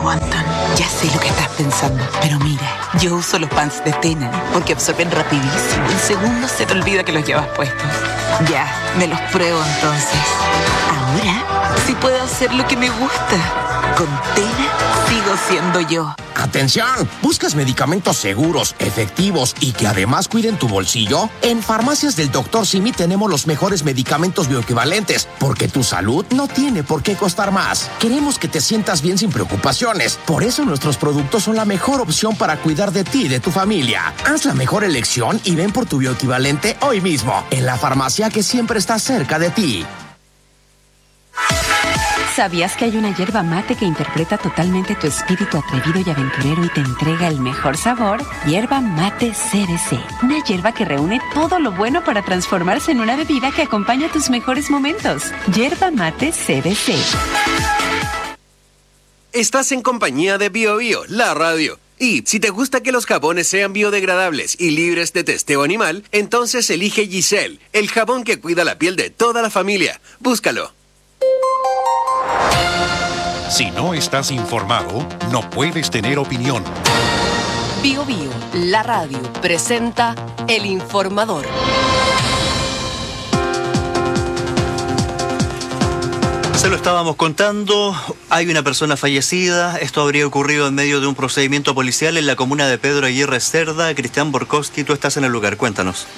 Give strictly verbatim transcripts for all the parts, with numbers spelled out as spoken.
aguantan. Ya sé lo que estás pensando, pero mira, yo uso los pants de Tena porque absorben rapidísimo. En segundos se te olvida que los llevas puestos. Ya, me los pruebo entonces. Ahora sí puedo hacer lo que me gusta. Con Tena sigo siendo yo. ¡Atención! ¿Buscas medicamentos seguros, efectivos y que además cuiden tu bolsillo? En Farmacias del doctor Simi tenemos los mejores medicamentos bioequivalentes, porque tu salud no tiene por qué costar más. Queremos que te sientas bien sin preocupaciones. Por eso nuestros productos son la mejor opción para cuidar de ti y de tu familia. Haz la mejor elección y ven por tu bioequivalente hoy mismo, en la farmacia que siempre está cerca de ti. ¿Sabías que hay una hierba mate que interpreta totalmente tu espíritu atrevido y aventurero y te entrega el mejor sabor? Hierba mate C B C. Una hierba que reúne todo lo bueno para transformarse en una bebida que acompaña tus mejores momentos. Hierba mate C B C. Estás en compañía de Bio Bio, la radio. Y si te gusta que los jabones sean biodegradables y libres de testeo animal, entonces elige Giselle, el jabón que cuida la piel de toda la familia. Búscalo. Si no estás informado, no puedes tener opinión. Bio Bio, la radio, presenta El Informador. Se lo estábamos contando, hay una persona fallecida. Esto habría ocurrido en medio de un procedimiento policial en la comuna de Pedro Aguirre Cerda. Cristian Borkowski, tú estás en el lugar, cuéntanos.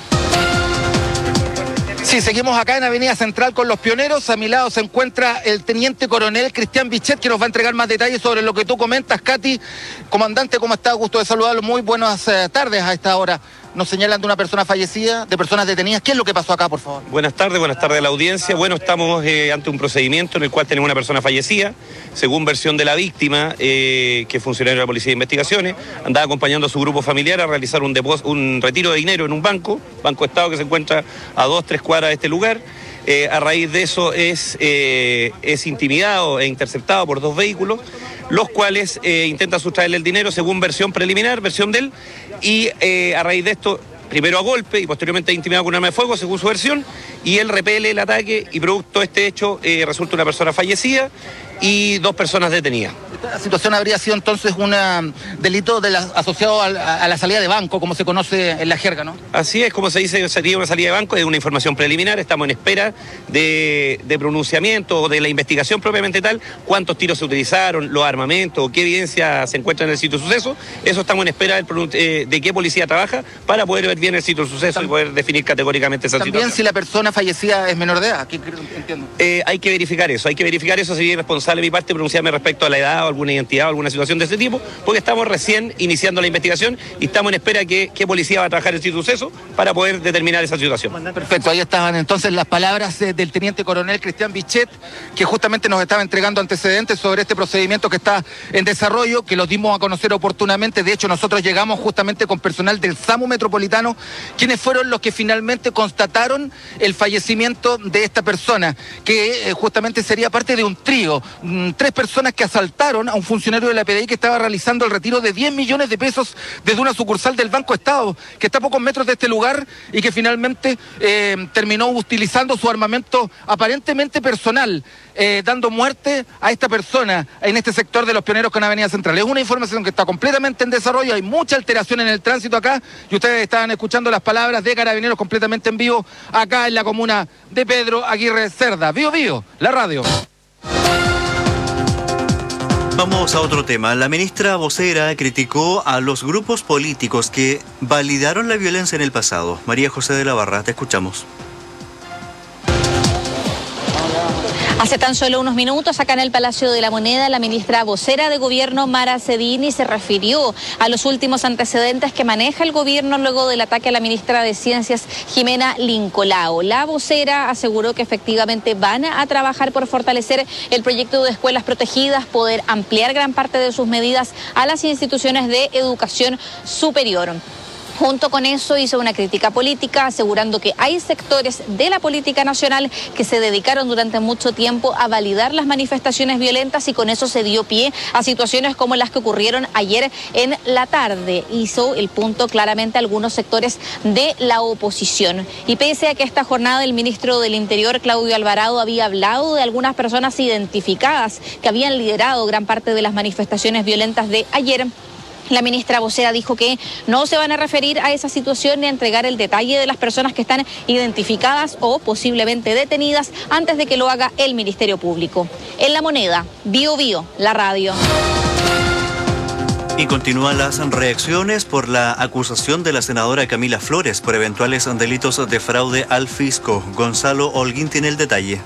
Sí, seguimos acá en Avenida Central con los pioneros. A mi lado se encuentra el teniente coronel Cristian Bichet, que nos va a entregar más detalles sobre lo que tú comentas. Katy, comandante, ¿cómo está? Gusto de saludarlo. Muy buenas eh, tardes a esta hora. Nos señalan de una persona fallecida, de personas detenidas. ¿Qué es lo que pasó acá, por favor? Buenas tardes, buenas tardes a la audiencia. Bueno, estamos eh, ante un procedimiento en el cual tenemos una persona fallecida. Según versión de la víctima, eh, que es funcionario de la Policía de Investigaciones, andaba acompañando a su grupo familiar a realizar un, depós- un retiro de dinero en un banco, Banco Estado, que se encuentra a dos, tres cuadras de este lugar. Eh, a raíz de eso es, eh, es intimidado e interceptado por dos vehículos, los cuales eh, intentan sustraerle el dinero según versión preliminar, versión de él, y eh, a raíz de esto, primero a golpe y posteriormente intimidado con un arma de fuego, según su versión, y él repele el ataque y producto de este hecho eh, resulta una persona fallecida y dos personas detenidas. Esta situación habría sido entonces un delito de la, asociado a, a la salida de banco, como se conoce en la jerga, ¿no? Así es, como se dice, sería una salida de banco, es una información preliminar, estamos en espera de, de pronunciamiento o de la investigación propiamente tal, cuántos tiros se utilizaron, los armamentos, qué evidencia se encuentra en el sitio de suceso, eso estamos en espera del, eh, de qué policía trabaja para poder ver bien el sitio de suceso y poder definir categóricamente esa También situación. Si la persona fallecida es menor de edad, aquí entiendo. Eh, hay que verificar eso, hay que verificar eso, sería irresponsable de mi parte pronunciarme respecto a la edad o alguna identidad o alguna situación de ese tipo, porque estamos recién iniciando la investigación y estamos en espera que qué policía va a trabajar en el sitio de suceso para poder determinar esa situación. Perfecto, ahí estaban entonces las palabras eh, del teniente coronel Cristian Bichet, que justamente nos estaba entregando antecedentes sobre este procedimiento que está en desarrollo, que lo dimos a conocer oportunamente. De hecho, nosotros llegamos justamente con personal del SAMU Metropolitano, quienes fueron los que finalmente constataron el fallecimiento de esta persona, que eh, justamente sería parte de un trío. Tres personas que asaltaron a un funcionario de la P D I que estaba realizando el retiro de diez millones de pesos desde una sucursal del Banco Estado, que está a pocos metros de este lugar y que finalmente eh, terminó utilizando su armamento aparentemente personal, eh, dando muerte a esta persona en este sector de los pioneros con Avenida Central. Es una información que está completamente en desarrollo, hay mucha alteración en el tránsito acá y ustedes estaban escuchando las palabras de Carabineros completamente en vivo acá en la comuna de Pedro Aguirre Cerda. Bio Bio, la radio. Vamos a otro tema. La ministra vocera criticó a los grupos políticos que validaron la violencia en el pasado. María José de la Barra, te escuchamos. Hace tan solo unos minutos, acá en el Palacio de la Moneda, la ministra vocera de Gobierno, Mara Cedini, se refirió a los últimos antecedentes que maneja el gobierno luego del ataque a la ministra de Ciencias, Jimena Lincolao. La vocera aseguró que efectivamente van a trabajar por fortalecer el proyecto de escuelas protegidas, poder ampliar gran parte de sus medidas a las instituciones de educación superior. Junto con eso hizo una crítica política, asegurando que hay sectores de la política nacional que se dedicaron durante mucho tiempo a validar las manifestaciones violentas y con eso se dio pie a situaciones como las que ocurrieron ayer en la tarde. Hizo el punto claramente algunos sectores de la oposición. Y pese a que esta jornada el ministro del Interior, Claudio Alvarado, había hablado de algunas personas identificadas que habían liderado gran parte de las manifestaciones violentas de ayer, la ministra vocera dijo que no se van a referir a esa situación ni a entregar el detalle de las personas que están identificadas o posiblemente detenidas antes de que lo haga el Ministerio Público. En La Moneda, Bio Bio, la radio. Y continúan las reacciones por la acusación de la senadora Camila Flores por eventuales delitos de fraude al fisco. Gonzalo Holguín tiene el detalle.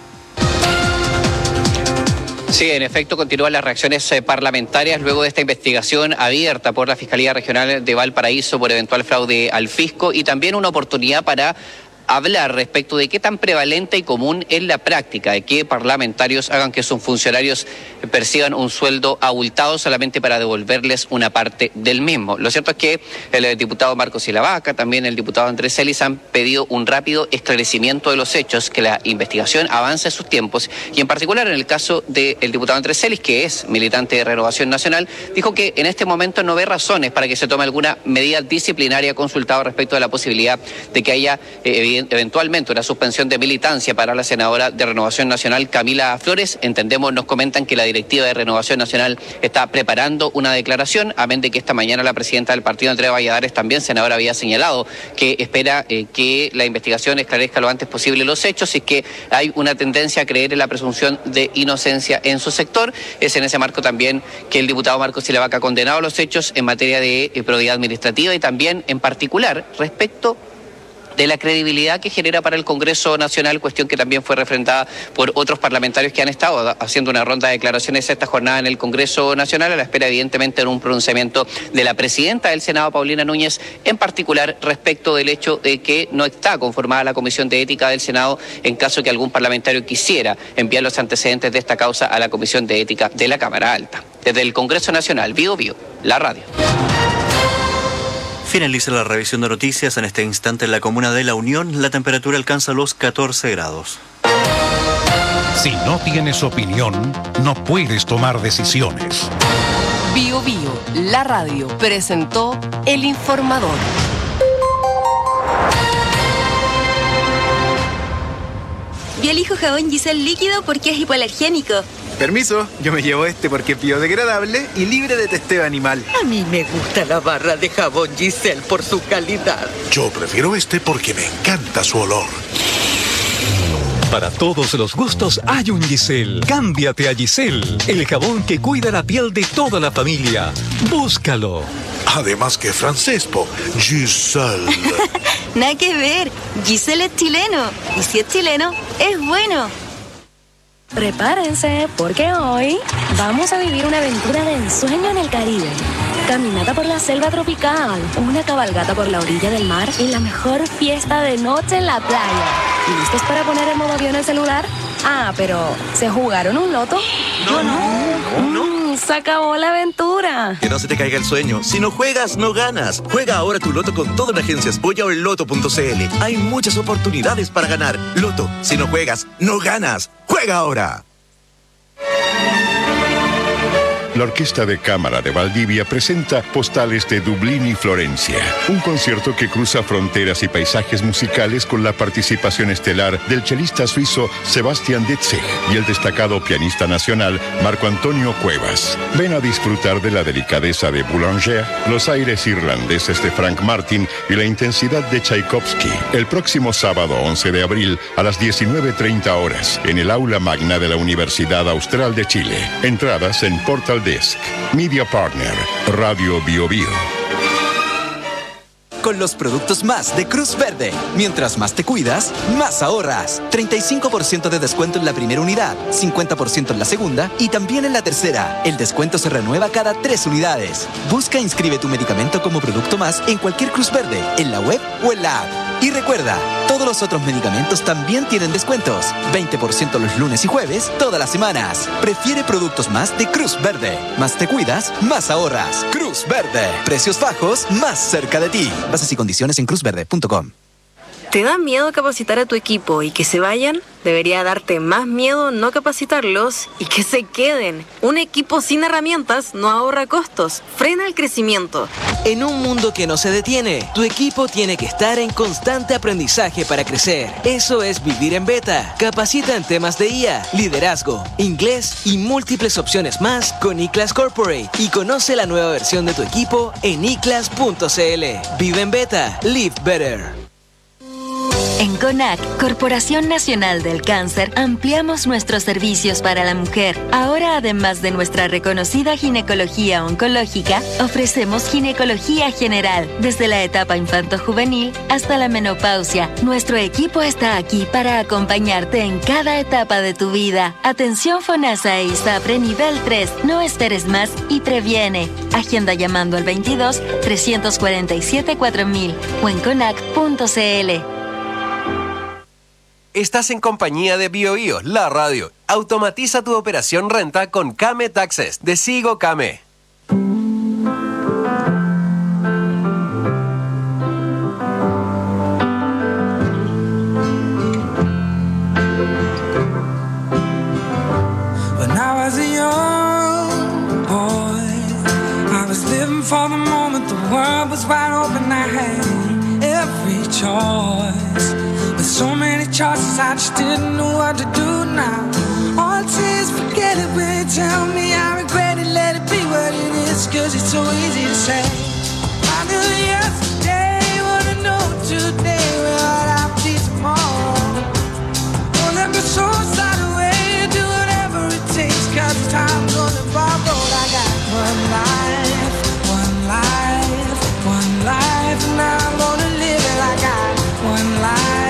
Sí, en efecto, continúan las reacciones eh, parlamentarias luego de esta investigación abierta por la Fiscalía Regional de Valparaíso por eventual fraude al fisco y también una oportunidad para hablar respecto de qué tan prevalente y común es la práctica de que parlamentarios hagan que sus funcionarios perciban un sueldo abultado solamente para devolverles una parte del mismo. Lo cierto es que el diputado Marcos Silavaca, también el diputado Andrés Celis han pedido un rápido esclarecimiento de los hechos, que la investigación avance en sus tiempos y en particular en el caso del diputado Andrés Celis, que es militante de Renovación Nacional, dijo que en este momento no ve razones para que se tome alguna medida disciplinaria consultada respecto de la posibilidad de que haya eh, eventualmente una suspensión de militancia para la senadora de Renovación Nacional, Camila Flores. Entendemos, nos comentan que la directiva de Renovación Nacional está preparando una declaración, amén de que esta mañana la presidenta del partido, Andrea Valladares, también senadora, había señalado que espera eh, que la investigación esclarezca lo antes posible los hechos y que hay una tendencia a creer en la presunción de inocencia en su sector. Es en ese marco también que el diputado Marcos Silavaca ha condenado los hechos en materia de eh, probidad administrativa y también en particular respecto de la credibilidad que genera para el Congreso Nacional, cuestión que también fue refrendada por otros parlamentarios que han estado haciendo una ronda de declaraciones esta jornada en el Congreso Nacional, a la espera evidentemente de un pronunciamiento de la presidenta del Senado, Paulina Núñez, en particular respecto del hecho de que no está conformada la Comisión de Ética del Senado en caso que algún parlamentario quisiera enviar los antecedentes de esta causa a la Comisión de Ética de la Cámara Alta. Desde el Congreso Nacional, Bio Bio, la radio. Finaliza la revisión de noticias. En este instante en la comuna de La Unión la temperatura alcanza los catorce grados. Si no tienes opinión, no puedes tomar decisiones. Bio Bio, la radio, presentó El Informador. Yo elijo jabón Giselle líquido porque es hipoalergénico. Permiso, yo me llevo este porque es biodegradable y libre de testeo animal. A mí me gusta la barra de jabón Giselle por su calidad. Yo prefiero este porque me encanta su olor. Para todos los gustos hay un Giselle. Cámbiate a Giselle, el jabón que cuida la piel de toda la familia. Búscalo. Además que francés, po. Giselle. Nada que ver. Giselle es chileno. Y si es chileno, es bueno. Prepárense, porque hoy vamos a vivir una aventura de ensueño en el Caribe. Caminata por la selva tropical, una cabalgata por la orilla del mar y la mejor fiesta de noche en la playa. ¿Listos para poner en modo avión el celular? Ah, pero ¿se jugaron un loto? Yo no. no. Mm, se acabó la aventura. Que no se te caiga el sueño. Si no juegas, no ganas. Juega ahora tu loto con todas las agencias Boya o el loto punto cl. Hay muchas oportunidades para ganar. Loto, si no juegas, no ganas. ¡Juega ahora! La Orquesta de Cámara de Valdivia presenta Postales de Dublín y Florencia, un concierto que cruza fronteras y paisajes musicales con la participación estelar del chelista suizo Sebastian Detzig y el destacado pianista nacional Marco Antonio Cuevas. Ven a disfrutar de la delicadeza de Boulanger, los aires irlandeses de Frank Martin y la intensidad de Tchaikovsky el próximo sábado once de abril a las diecinueve treinta horas en el Aula Magna de la Universidad Austral de Chile. Entradas en Portal Desk. Media Partner, Radio Bio Bio. Con los productos más de Cruz Verde. Mientras más te cuidas, más ahorras. treinta y cinco por ciento de descuento en la primera unidad, cincuenta por ciento en la segunda y también en la tercera. El descuento se renueva cada tres unidades. Busca e inscribe tu medicamento como producto más en cualquier Cruz Verde, en la web o en la app. Y recuerda, todos los otros medicamentos también tienen descuentos. veinte por ciento los lunes y jueves, todas las semanas. Prefiere productos más de Cruz Verde. Más te cuidas, más ahorras. Cruz Verde. Precios bajos, más cerca de ti. Bases y condiciones en cruz verde punto com. ¿Te da miedo capacitar a tu equipo y que se vayan? Debería darte más miedo no capacitarlos y que se queden. Un equipo sin herramientas no ahorra costos, frena el crecimiento. En un mundo que no se detiene, tu equipo tiene que estar en constante aprendizaje para crecer. Eso es vivir en beta. Capacita en temas de I A, liderazgo, inglés y múltiples opciones más con iClass Corporate y conoce la nueva versión de tu equipo en i class punto c l. Vive en beta, live better. En CONAC, Corporación Nacional del Cáncer, ampliamos nuestros servicios para la mujer. Ahora, además de nuestra reconocida ginecología oncológica, ofrecemos ginecología general, desde la etapa infanto-juvenil hasta la menopausia. Nuestro equipo está aquí para acompañarte en cada etapa de tu vida. Atención FONASA e ISAPRE nivel tres. No esperes más y previene. Agenda llamando al veintidós, trescientos cuarenta y siete, cuatro mil o en conac punto c l. Estás en compañía de BioBio, la radio. Automatiza tu operación renta con Kame Taxes de Sigo Kame. When I was a young boy, I was living for the moment the world was wide open. I had every choice. So many choices, I just didn't know what to do now. All it says, forget it when you tell me I regret it, let it be what it is, cause it's so easy to say. I knew yesterday what I know today, what I'll be tomorrow. Don't let my soul slide away, do whatever it takes, cause time's on the borrowed. I got one life, one life, one life, and I'm gonna live it. I got one life.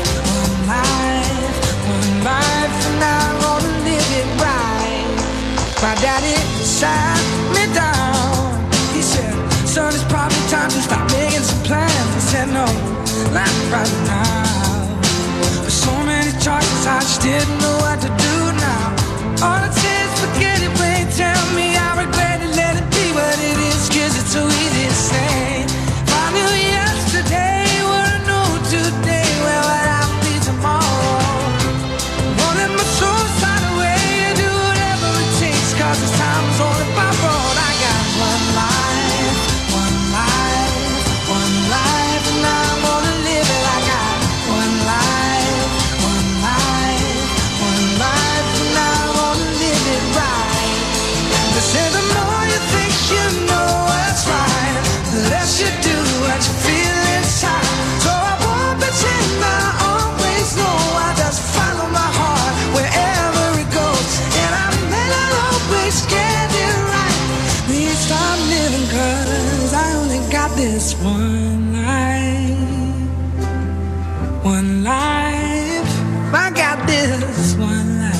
My daddy sat me down. He said, son, it's probably time to start making some plans. I said, no, not right now. With so many choices, I just didn't know what to do now. All it says, forget it when you tell me I regret it, let it be what it is, cause it's so easy to say. If I knew yesterday what I know today, where would I be tomorrow? Won't let my soul slide away, do whatever it takes, cause this time's only borrowed. I got one life, one life, one life, and I'm gonna live it. I got one life, one life, one life, and I'm gonna live it right. They say the more you think you know what's right, the less you do what you feel inside. So I won't pretend I always know, I just follow my heart wherever it goes. And I may not always get it right, please stop living, cause I only got this one life. One life, I got this one life.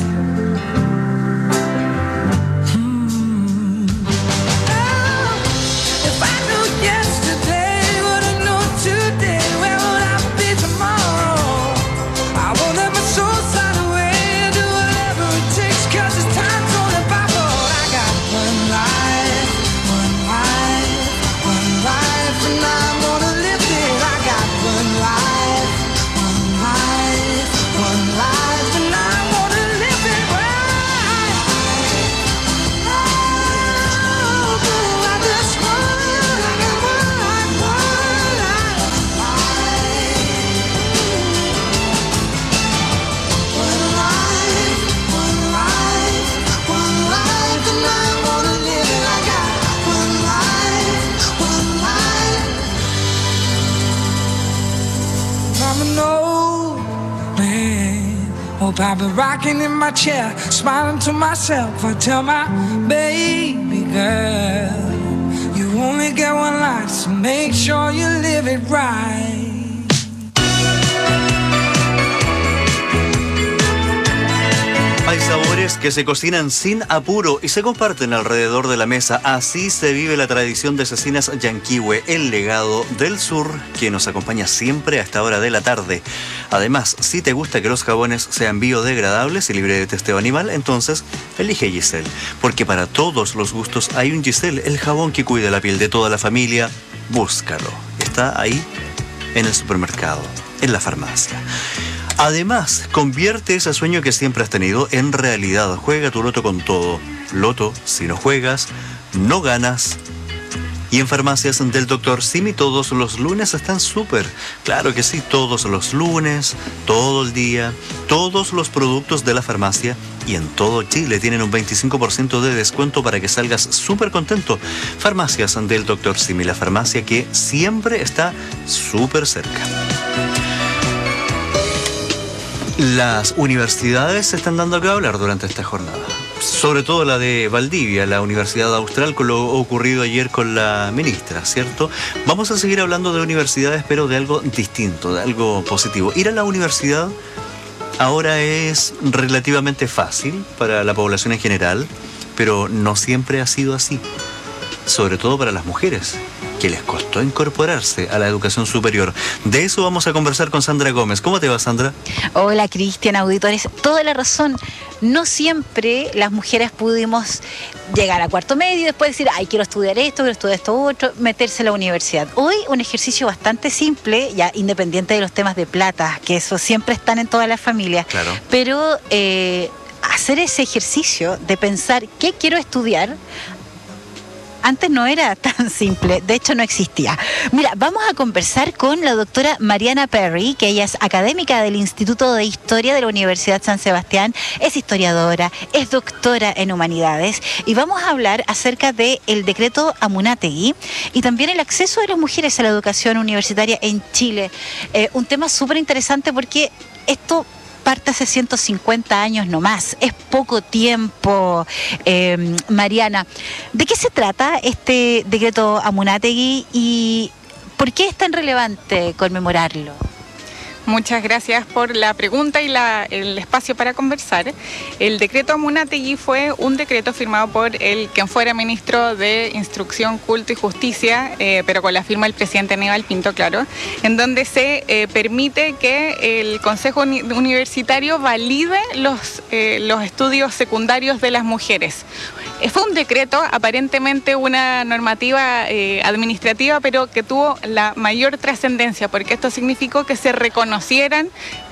Hmm. Oh, if I knew yesterday what I know today, where would I be tomorrow? I won't let my soul slide away, do whatever it takes, cause this time's only borrowed. I got one life, one life, one life, and I'm gonna live it. I got one life, one life, one life, and I'm gonna live it right. Oh, I just want, I got one life, one life, one life, one life, one life, and I'm gonna live it. I got one life, one life. I'm an old man. Hope I'll be rocking in my chair, smiling to myself. I tell my baby girl, you only get one life, so make sure you live it right. Hay sabores sabores que se cocinan sin apuro y se comparten alrededor de la mesa. Así se vive la tradición de Cecinas Yanquihue, el legado del sur, que nos acompaña siempre a esta hora de la tarde. Además, si te gusta que los jabones sean biodegradables y libres de testeo animal, entonces elige Giselle, porque para todos los gustos hay un Giselle, el jabón que cuida la piel de toda la familia. Búscalo. Está ahí en el supermercado, en la farmacia. Además, convierte ese sueño que siempre has tenido en realidad. Juega tu loto con todo. Loto, si no juegas, no ganas. Y en farmacias del doctor Simi todos los lunes están súper. Claro que sí, todos los lunes, todo el día, todos los productos de la farmacia y en todo Chile tienen un veinticinco por ciento de descuento para que salgas súper contento. Farmacias del doctor Simi, la farmacia que siempre está súper cerca. Las universidades se están dando que hablar durante esta jornada. Sobre todo la de Valdivia, la Universidad Austral, con lo ocurrido ayer con la ministra, ¿cierto? Vamos a seguir hablando de universidades, pero de algo distinto, de algo positivo. Ir a la universidad ahora es relativamente fácil para la población en general, pero no siempre ha sido así. Sobre todo para las mujeres, que les costó incorporarse a la educación superior. De eso vamos a conversar con Sandra Gómez. ¿Cómo te va, Sandra? Hola, Cristian, auditores. Toda la razón. No siempre las mujeres pudimos llegar a cuarto medio y después decir, ay, quiero estudiar esto, quiero estudiar esto otro, meterse a la universidad. Hoy un ejercicio bastante simple, ya independiente de los temas de plata, que eso siempre están en todas las familias. Claro. Pero eh, hacer ese ejercicio de pensar qué quiero estudiar, antes no era tan simple, de hecho no existía. Mira, vamos a conversar con la doctora Mariana Perry, que ella es académica del Instituto de Historia de la Universidad San Sebastián, es historiadora, es doctora en Humanidades, y vamos a hablar acerca del decreto Amunátegui y también el acceso de las mujeres a la educación universitaria en Chile. Eh, un tema súper interesante porque esto parte hace ciento cincuenta años nomás, es poco tiempo. eh, Mariana, ¿de qué se trata este decreto Amunátegui y por qué es tan relevante conmemorarlo? Muchas gracias por la pregunta y la, el espacio para conversar. El decreto Amunátegui fue un decreto firmado por el quien fuera ministro de Instrucción, Culto y Justicia, eh, pero con la firma del presidente Aníbal Pinto, claro, en donde se eh, permite que el Consejo Uni- Universitario valide los, eh, los estudios secundarios de las mujeres. Eh, fue un decreto, aparentemente una normativa eh, administrativa, pero que tuvo la mayor trascendencia, porque esto significó que se reconoció conocieran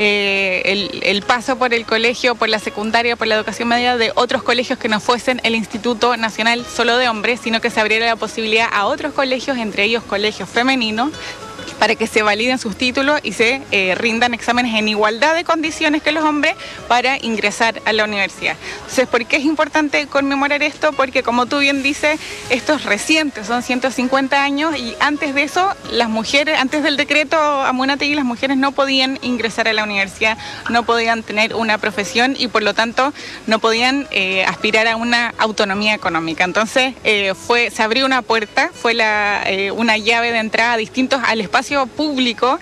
eh, el, el paso por el colegio, por la secundaria, por la educación media de otros colegios que no fuesen el Instituto Nacional solo de hombres, sino que se abriera la posibilidad a otros colegios, entre ellos colegios femeninos, para que se validen sus títulos y se eh, rindan exámenes en igualdad de condiciones que los hombres para ingresar a la universidad. Entonces, ¿por qué es importante conmemorar esto? Porque, como tú bien dices, esto es reciente, son ciento cincuenta años y antes de eso, las mujeres, antes del decreto Amunátegui, las mujeres no podían ingresar a la universidad, no podían tener una profesión y, por lo tanto, no podían eh, aspirar a una autonomía económica. Entonces, eh, fue, se abrió una puerta, fue la, eh, una llave de entrada a distintos al espacio público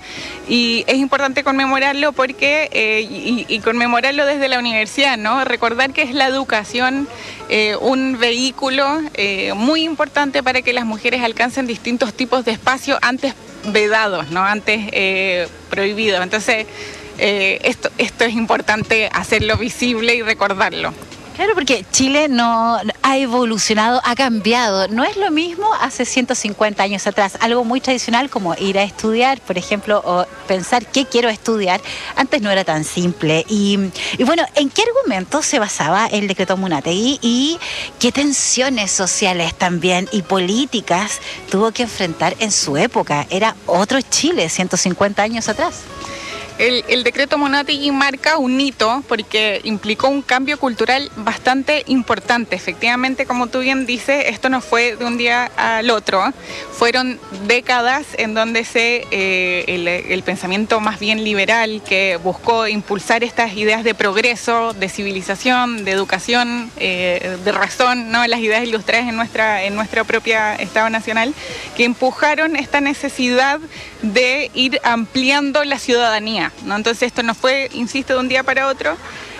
y es importante conmemorarlo porque eh, y, y conmemorarlo desde la universidad, ¿no? Recordar que es la educación eh, un vehículo eh, muy importante para que las mujeres alcancen distintos tipos de espacios antes vedados, ¿no? Antes eh, prohibidos. Entonces eh, esto, esto es importante hacerlo visible y recordarlo. Claro, porque Chile no ha evolucionado, ha cambiado. No es lo mismo hace ciento cincuenta años atrás. Algo muy tradicional como ir a estudiar, por ejemplo, o pensar qué quiero estudiar. Antes no era tan simple. Y, y bueno, ¿en qué argumentos se basaba el decreto Amunátegui y qué tensiones sociales también y políticas tuvo que enfrentar en su época? Era otro Chile ciento cincuenta años atrás. El, el decreto Amunátegui marca un hito porque implicó un cambio cultural bastante importante. Efectivamente, como tú bien dices, esto no fue de un día al otro. Fueron décadas en donde se eh, el, el pensamiento más bien liberal que buscó impulsar estas ideas de progreso, de civilización, de educación, eh, de razón, ¿no? Las ideas ilustradas en nuestra, en nuestra propia Estado Nacional, que empujaron esta necesidad de ir ampliando la ciudadanía, ¿no? Entonces esto no fue, insisto, de un día para otro.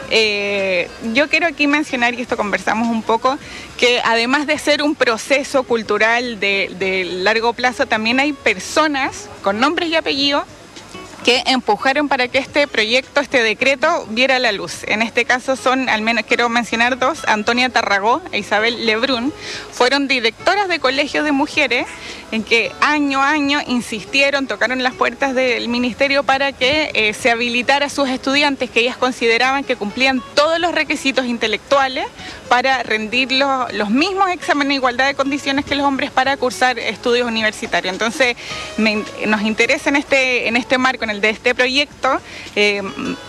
eh, yo quiero aquí mencionar, y esto conversamos un poco, que además de ser un proceso cultural de, de largo plazo, también hay personas con nombres y apellidos que empujaron para que este proyecto, este decreto, viera la luz. En este caso son, al menos quiero mencionar dos, Antonia Tarragó e Isabel Lebrun, fueron directoras de colegios de mujeres en que año a año insistieron, tocaron las puertas del ministerio para que eh, se habilitara a sus estudiantes, que ellas consideraban que cumplían todos los requisitos intelectuales para rendir los, los mismos exámenes de igualdad de condiciones que los hombres para cursar estudios universitarios. Entonces, me, nos interesa en este, en este marco, en el de este proyecto, eh,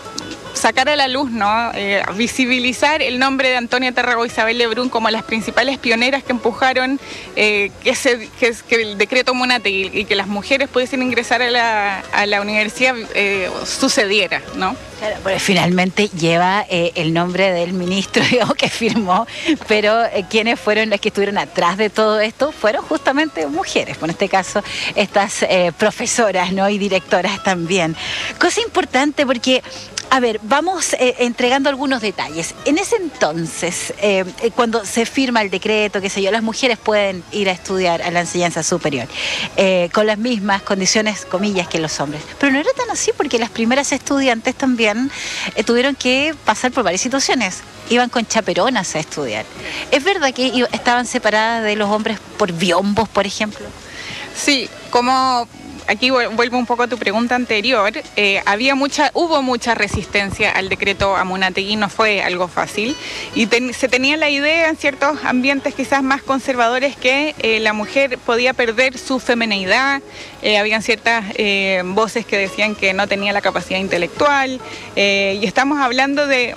sacar a la luz, ¿no? Eh, visibilizar el nombre de Antonia Tarragó y Isabel Lebrun como las principales pioneras que empujaron eh, que, se, que, que el decreto Munategui y que las mujeres pudiesen ingresar a la, a la universidad eh, sucediera, ¿no? Claro, pues finalmente lleva eh, el nombre del ministro, digamos, que firmó, pero eh, quienes fueron las que estuvieron atrás de todo esto fueron justamente mujeres, en este caso estas eh, profesoras, ¿no? Y directoras también. Cosa importante porque, a ver, vamos eh, entregando algunos detalles. En ese entonces, eh, cuando se firma el decreto, qué sé yo, las mujeres pueden ir a estudiar a la enseñanza superior eh, con las mismas condiciones, comillas, que los hombres. Pero no era tan así porque las primeras estudiantes también eh, tuvieron que pasar por varias situaciones. Iban con chaperonas a estudiar. ¿Es verdad que estaban separadas de los hombres por biombos, por ejemplo? Sí, como... Aquí vuelvo un poco a tu pregunta anterior, eh, había mucha, hubo mucha resistencia al decreto Amunátegui, no fue algo fácil, y ten, se tenía la idea en ciertos ambientes quizás más conservadores que eh, la mujer podía perder su femineidad, eh, habían ciertas eh, voces que decían que no tenía la capacidad intelectual, eh, y estamos hablando de...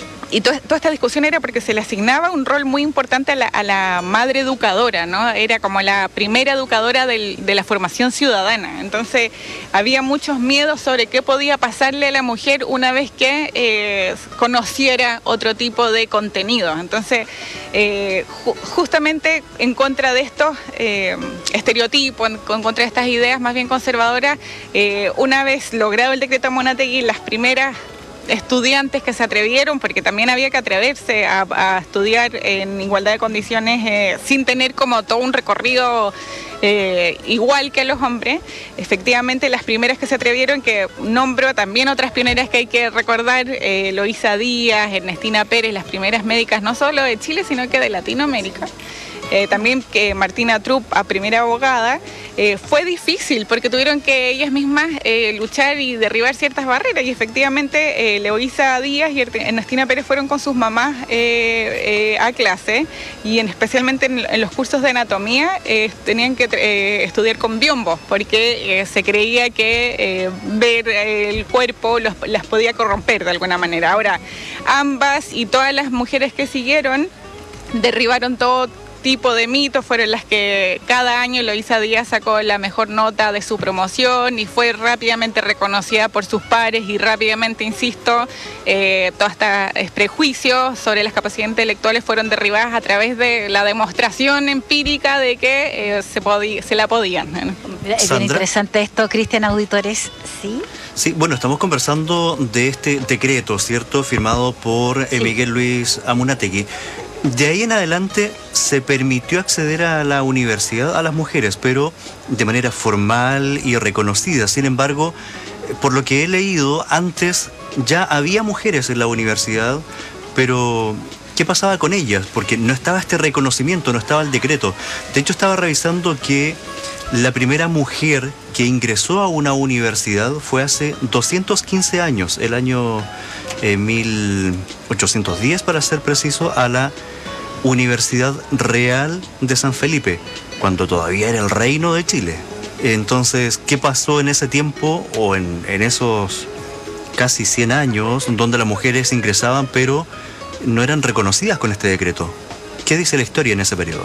Y toda, toda esta discusión era porque se le asignaba un rol muy importante a la, a la madre educadora, ¿no? Era como la primera educadora del, de la formación ciudadana. Entonces, había muchos miedos sobre qué podía pasarle a la mujer una vez que eh, conociera otro tipo de contenidos. Entonces, eh, ju justamente en contra de estos eh, estereotipos, en, en contra de estas ideas más bien conservadoras, eh, una vez logrado el decreto Amunátegui, las primeras estudiantes que se atrevieron, porque también había que atreverse a, a estudiar en igualdad de condiciones eh, sin tener como todo un recorrido eh, igual que los hombres. Efectivamente, las primeras que se atrevieron, que nombro también otras pioneras que hay que recordar, eh, Eloísa Díaz, Ernestina Pérez, las primeras médicas no solo de Chile, sino que de Latinoamérica. Eh, también que Martina Trupp, a primera abogada, eh, fue difícil porque tuvieron que ellas mismas eh, luchar y derribar ciertas barreras, y efectivamente eh, Eloísa Díaz y Ernestina Pérez fueron con sus mamás eh, eh, a clase, y en, especialmente en, en los cursos de anatomía eh, tenían que eh, estudiar con biombos porque eh, se creía que eh, ver el cuerpo los, las podía corromper de alguna manera. Ahora, ambas y todas las mujeres que siguieron derribaron todo tipo de mitos, fueron las que cada año Eloísa Díaz sacó la mejor nota de su promoción y fue rápidamente reconocida por sus pares, y rápidamente, insisto, eh, todos estos prejuicios sobre las capacidades intelectuales fueron derribadas a través de la demostración empírica de que eh, se, podía, se la podían. Mira, es bien interesante esto, Cristian, auditores, ¿sí? Sí, bueno, estamos conversando de este decreto, ¿cierto?, firmado por sí. Miguel Luis Amunátegui. De ahí en adelante se permitió acceder a la universidad a las mujeres, pero de manera formal y reconocida. Sin embargo, por lo que he leído, antes ya había mujeres en la universidad, pero ¿qué pasaba con ellas? Porque no estaba este reconocimiento, no estaba el decreto. De hecho, estaba revisando que la primera mujer que ingresó a una universidad fue hace doscientos quince años, el año eh, mil ochocientos diez, para ser preciso, a la Universidad Real de San Felipe, cuando todavía era el Reino de Chile. Entonces, ¿qué pasó en ese tiempo o en, en esos casi cien años donde las mujeres ingresaban pero no eran reconocidas con este decreto? ¿Qué dice la historia en ese periodo?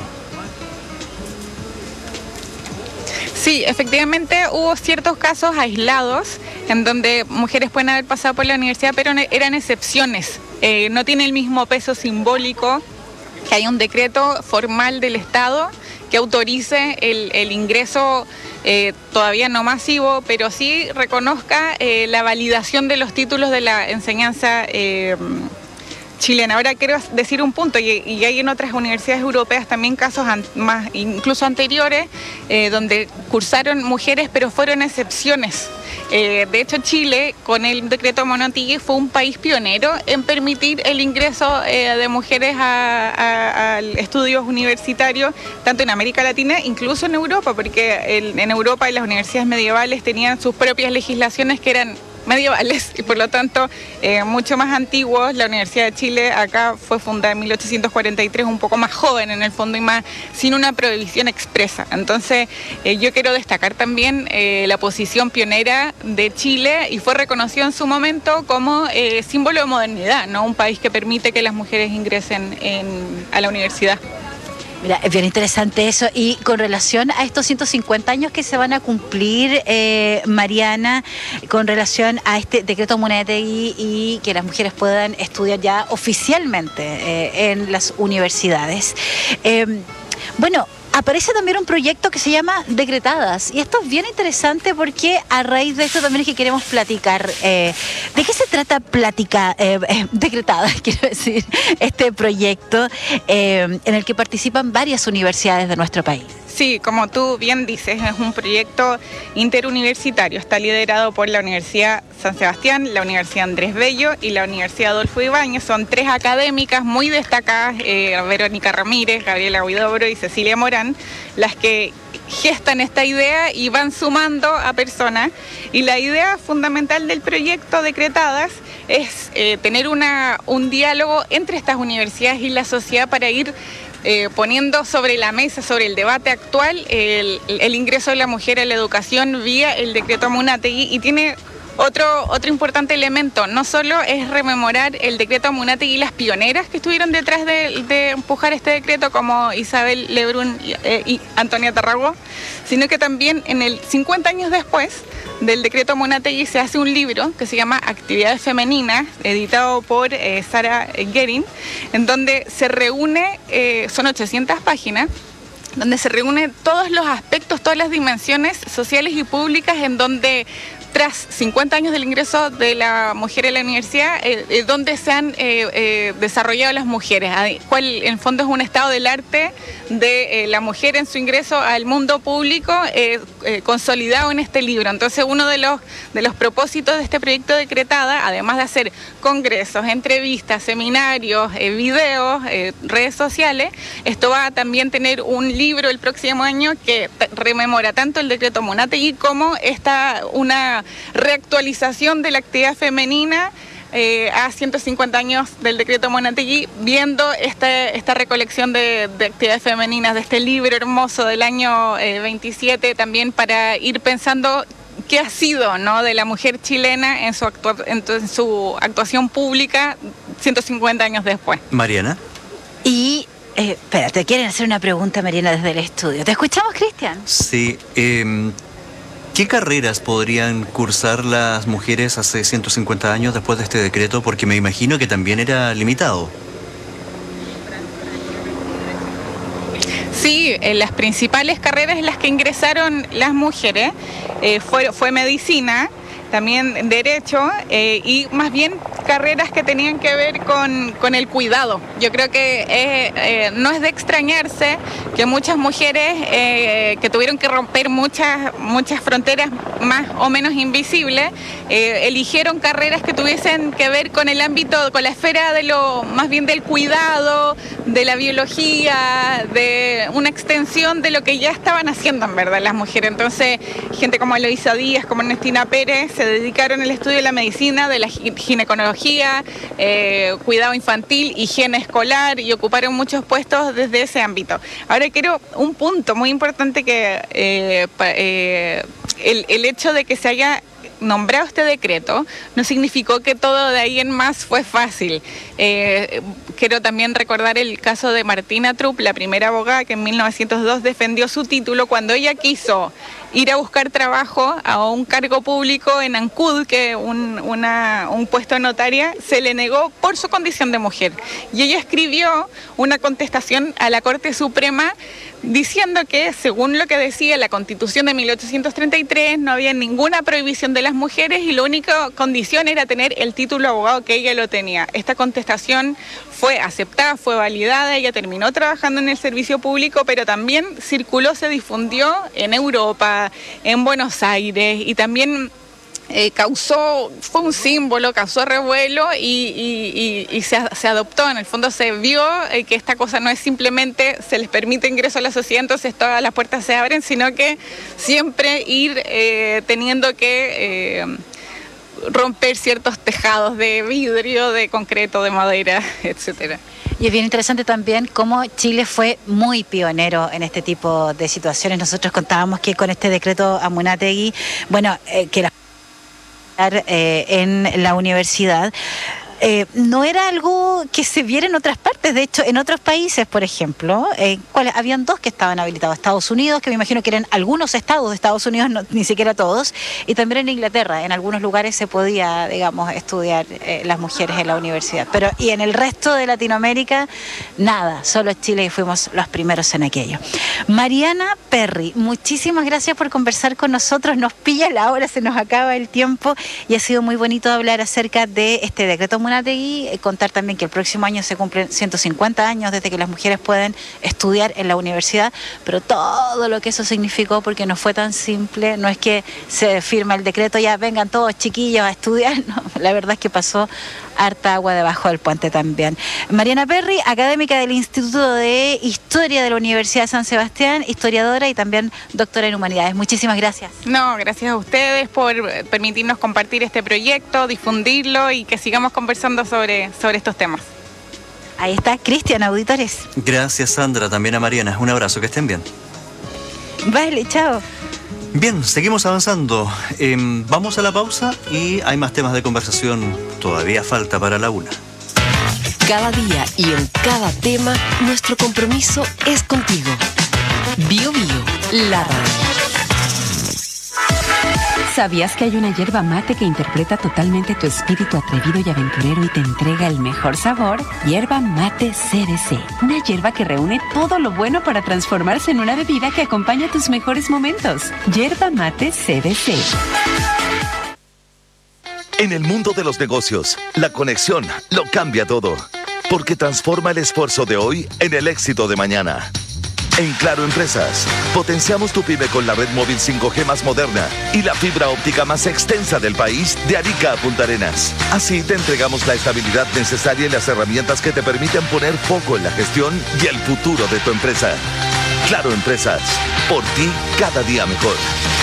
Sí, efectivamente hubo ciertos casos aislados en donde mujeres pueden haber pasado por la universidad, pero eran excepciones. Eh, no tiene el mismo peso simbólico que hay un decreto formal del Estado que autorice el, el ingreso eh, todavía no masivo, pero sí reconozca eh, la validación de los títulos de la enseñanza eh, chilena. Ahora quiero decir un punto, y, y hay en otras universidades europeas también casos an, más incluso anteriores, eh, donde cursaron mujeres, pero fueron excepciones. Eh, de hecho, Chile, con el decreto Monotigui, fue un país pionero en permitir el ingreso eh, de mujeres a, a, a estudios universitarios, tanto en América Latina, incluso en Europa, porque el, en Europa las universidades medievales tenían sus propias legislaciones que eran medievales y por lo tanto eh, mucho más antiguos. La Universidad de Chile acá fue fundada en mil ochocientos cuarenta y tres, un poco más joven en el fondo y más sin una prohibición expresa. Entonces eh, yo quiero destacar también eh, la posición pionera de Chile, y fue reconocido en su momento como eh, símbolo de modernidad, ¿no? Un país que permite que las mujeres ingresen en, a la universidad. Mira, es bien interesante eso. Y con relación a estos ciento cincuenta años que se van a cumplir, eh, Mariana, con relación a este decreto Munategui y que las mujeres puedan estudiar ya oficialmente eh, en las universidades. Eh, bueno, aparece también un proyecto que se llama Decretadas, y esto es bien interesante porque a raíz de esto también es que queremos platicar. Eh, ¿De qué se trata platica, eh, eh, Decretadas, quiero decir, este proyecto eh, en el que participan varias universidades de nuestro país? Sí, como tú bien dices, es un proyecto interuniversitario. Está liderado por la Universidad San Sebastián, la Universidad Andrés Bello y la Universidad Adolfo Ibáñez. Son tres académicas muy destacadas, eh, Verónica Ramírez, Gabriela Huidobro y Cecilia Morán, las que gestan esta idea y van sumando a personas. Y la idea fundamental del proyecto Decretadas es eh, tener una, un diálogo entre estas universidades y la sociedad para ir Eh, poniendo sobre la mesa, sobre el debate actual, el, el ingreso de la mujer a la educación vía el decreto Munategui, y tiene otro, otro importante elemento. No solo es rememorar el decreto Munategui y las pioneras que estuvieron detrás de, de empujar este decreto, como Isabel Lebrun y, eh, y Antonia Tarragó, sino que también en el cincuenta años después del decreto Munategui se hace un libro que se llama Actividades Femeninas, editado por eh, Sara Gehring, en donde se reúne, eh, son ochocientas páginas, donde se reúnen todos los aspectos, todas las dimensiones sociales y públicas, en donde tras cincuenta años del ingreso de la mujer a la universidad, eh, eh, donde se han eh, eh, desarrollado las mujeres, cuál en el fondo es un estado del arte de eh, la mujer en su ingreso al mundo público, eh, eh, consolidado en este libro. Entonces, uno de los, de los propósitos de este proyecto Decretada, además de hacer congresos, entrevistas, seminarios, eh, videos, eh, redes sociales, esto va a también tener un libro el próximo año que rememora tanto el decreto Munategui como esta una reactualización de la actividad femenina eh, a ciento cincuenta años del decreto Munategui, viendo esta, esta recolección de, de actividades femeninas de este libro hermoso del año eh, veintisiete, también para ir pensando qué ha sido, ¿no?, de la mujer chilena en su, actua en, en su actuación pública ciento cincuenta años después. Mariana. Y Eh, espera, te quieren hacer una pregunta, Mariana, desde el estudio. ¿Te escuchamos, Cristian? Sí. Eh, ¿Qué carreras podrían cursar las mujeres hace ciento cincuenta años después de este decreto? Porque me imagino que también era limitado. Sí, eh, las principales carreras en las que ingresaron las mujeres eh, fue, fue medicina, también derecho, eh, y más bien carreras que tenían que ver con, con el cuidado. Yo creo que eh, eh, no es de extrañarse que muchas mujeres eh, que tuvieron que romper muchas, muchas fronteras más o menos invisibles, eh, eligieron carreras que tuviesen que ver con el ámbito, con la esfera de lo más bien del cuidado, de la biología, de una extensión de lo que ya estaban haciendo en verdad las mujeres. Entonces, gente como Eloisa Díaz, como Ernestina Pérez, se dedicaron al estudio de la medicina, de la ginecología, eh, cuidado infantil, higiene escolar, y ocuparon muchos puestos desde ese ámbito. Ahora quiero un punto muy importante, que eh, eh, el, el hecho de que se haya nombrado este decreto no significó que todo de ahí en más fue fácil. Eh, quiero también recordar el caso de Martina Trupp, la primera abogada que en mil novecientos dos defendió su título cuando ella quiso ir a buscar trabajo a un cargo público en Ancud, que un, una, un puesto de notaria, se le negó por su condición de mujer. Y ella escribió una contestación a la Corte Suprema diciendo que, según lo que decía la Constitución de mil ochocientos treinta y tres, no había ninguna prohibición de las mujeres y la única condición era tener el título de abogado, que ella lo tenía. Esta contestación fue aceptada, fue validada, ella terminó trabajando en el servicio público, pero también circuló, se difundió en Europa, en Buenos Aires, y también eh, causó, fue un símbolo, causó revuelo y, y, y, y se, se adoptó. En el fondo se vio eh, que esta cosa no es simplemente se les permite ingreso a la sociedad, entonces todas las puertas se abren, sino que siempre ir eh, teniendo que eh, romper ciertos tejados de vidrio, de concreto, de madera, etcétera. Y es bien interesante también cómo Chile fue muy pionero en este tipo de situaciones. Nosotros contábamos que con este decreto Amunátegui, bueno, eh, que la eh, en la universidad, Eh, no era algo que se viera en otras partes. De hecho, en otros países, por ejemplo, eh, ¿cuáles? Habían dos que estaban habilitados. Estados Unidos, que me imagino que eran algunos estados de Estados Unidos, no, ni siquiera todos, y también en Inglaterra. En algunos lugares se podía, digamos, estudiar eh, las mujeres en la universidad. Pero y en el resto de Latinoamérica, nada. Solo Chile y fuimos los primeros en aquello. Mariana Perry, muchísimas gracias por conversar con nosotros. Nos pilla la hora, se nos acaba el tiempo y ha sido muy bonito hablar acerca de este decreto Amunátegui, eh, contar también que el próximo año se cumplen ciento cincuenta años desde que las mujeres pueden estudiar en la universidad, pero todo lo que eso significó, porque no fue tan simple, no es que se firma el decreto, ya vengan todos chiquillos a estudiar, no, la verdad es que pasó harta agua debajo del puente también. Mariana Perry, académica del Instituto de Historia de la Universidad de San Sebastián, historiadora y también doctora en Humanidades. Muchísimas gracias. No, gracias a ustedes por permitirnos compartir este proyecto, difundirlo y que sigamos conversando sobre, sobre estos temas. Ahí está, Cristian, auditores. Gracias, Sandra, también a Mariana. Un abrazo, que estén bien. Vale, chao. Bien, seguimos avanzando. Eh, vamos a la pausa y hay más temas de conversación. Todavía falta para la una. Cada día y en cada tema, nuestro compromiso es contigo. Bio Bio, la radio. ¿Sabías que hay una yerba mate que interpreta totalmente tu espíritu atrevido y aventurero y te entrega el mejor sabor? Yerba mate C D C. Una yerba que reúne todo lo bueno para transformarse en una bebida que acompaña tus mejores momentos. Yerba mate C D C. En el mundo de los negocios, la conexión lo cambia todo, porque transforma el esfuerzo de hoy en el éxito de mañana. En Claro Empresas, potenciamos tu pyme con la red móvil cinco G más moderna y la fibra óptica más extensa del país, de Arica a Punta Arenas. Así te entregamos la estabilidad necesaria y las herramientas que te permiten poner foco en la gestión y el futuro de tu empresa. Claro Empresas, por ti cada día mejor.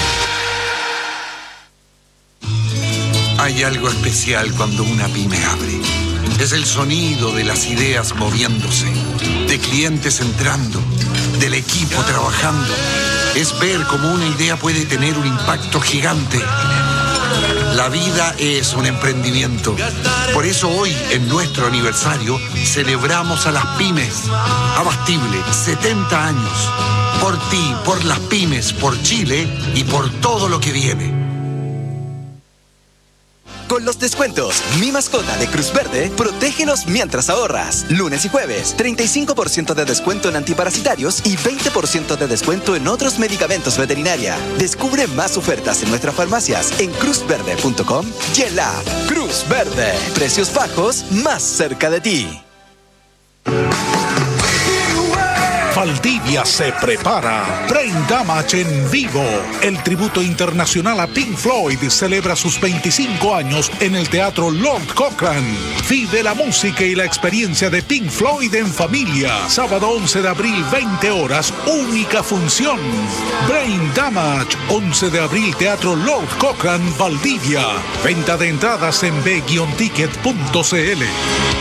Hay algo especial cuando una pyme abre. Es el sonido de las ideas moviéndose, de clientes entrando, del equipo trabajando. Es ver cómo una idea puede tener un impacto gigante. La vida es un emprendimiento. Por eso hoy, en nuestro aniversario, celebramos a las pymes. Abastible, setenta años. Por ti, por las pymes, por Chile y por todo lo que viene. Con los descuentos Mi Mascota de Cruz Verde, protégenos mientras ahorras. Lunes y jueves, treinta y cinco por ciento de descuento en antiparasitarios y veinte por ciento de descuento en otros medicamentos veterinaria. Descubre más ofertas en nuestras farmacias en cruz verde punto com y en la app. Cruz Verde, precios bajos más cerca de ti. Valdivia se prepara. Brain Damage en vivo. El tributo internacional a Pink Floyd celebra sus veinticinco años en el Teatro Lord Cochrane. Vive la música y la experiencia de Pink Floyd en familia. Sábado once de abril, veinte horas, única función. Brain Damage, once de abril, Teatro Lord Cochrane, Valdivia. Venta de entradas en b guion ticket punto c l.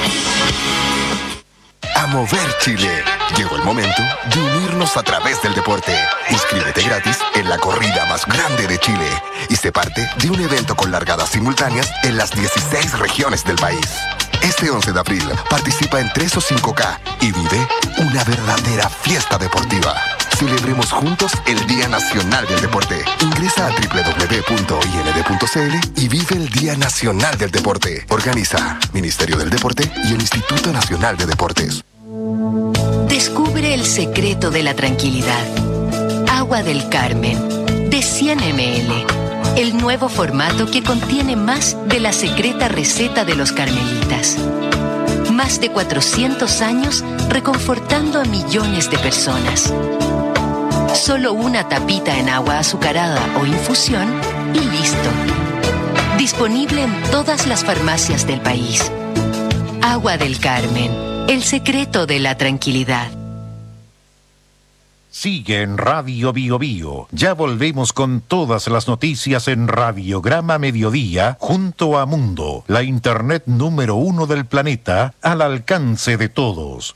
A mover Chile. Llegó el momento de unirnos a través del deporte. Inscríbete gratis en la corrida más grande de Chile y sé parte de un evento con largadas simultáneas en las dieciséis regiones del país. Este once de abril participa en tres o cinco K y vive una verdadera fiesta deportiva. Celebremos juntos el Día Nacional del Deporte. Ingresa a doble u doble u doble u punto i n d punto c l y vive el Día Nacional del Deporte. Organiza Ministerio del Deporte y el Instituto Nacional de Deportes. Descubre El secreto de la tranquilidad. Agua del Carmen, de cien mililitros. El nuevo formato que contiene más de la secreta receta de los carmelitas. Más de cuatrocientos años reconfortando a millones de personas. Solo una tapita en agua azucarada o infusión y listo. Disponible en todas las farmacias del país. Agua del Carmen, el secreto de la tranquilidad. Sigue en Radio Bio Bio. Ya volvemos con todas las noticias en Radiograma Mediodía junto a Mundo, la internet número uno del planeta, al alcance de todos.